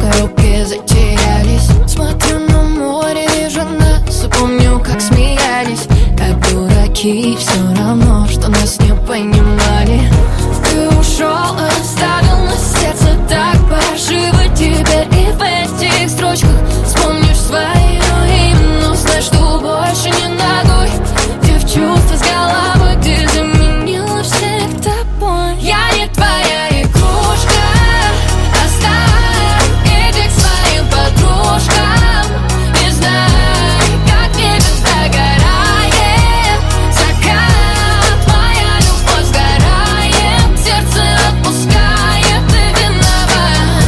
руки затерялись. Смотрю на море, вижу нас, и помню, как смеялись, как дураки, все равно, что нас не понимали. Ты ушел, оставил на сердце так паршиво. Теперь и в этих строчках вспомнишь свое имя, но знай, что больше не ногой. Где в чувства с головой ты заменила всех тобой. Я не твоя игрушка, оставь этих своим подружкам. Не знаю, как небес догорает закат, моя любовь сгорает, сердце отпускает, ты виноват.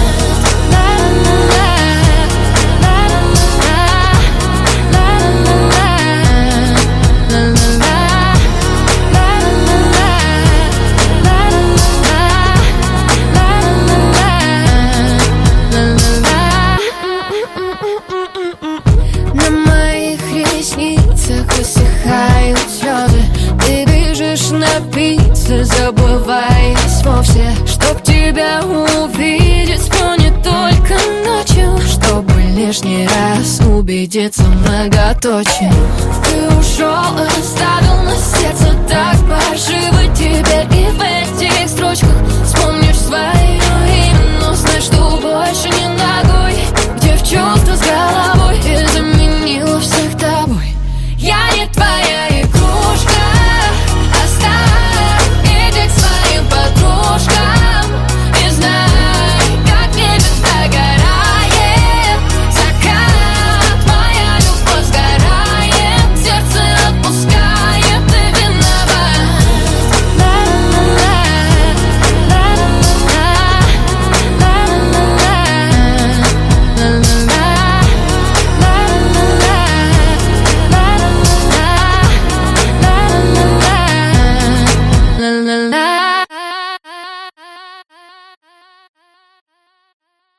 На моих ресницах высыхают слезы. Ты бежишь напиться, забываясь вовсе. Чтоб тебя увидеть, сплю не только ночью, чтобы лишний раз убедиться в многоточии. Ты ушел, оставил на сердце так паршиво. Теперь и в этих строчках вспомнишь свое имя, но знай, что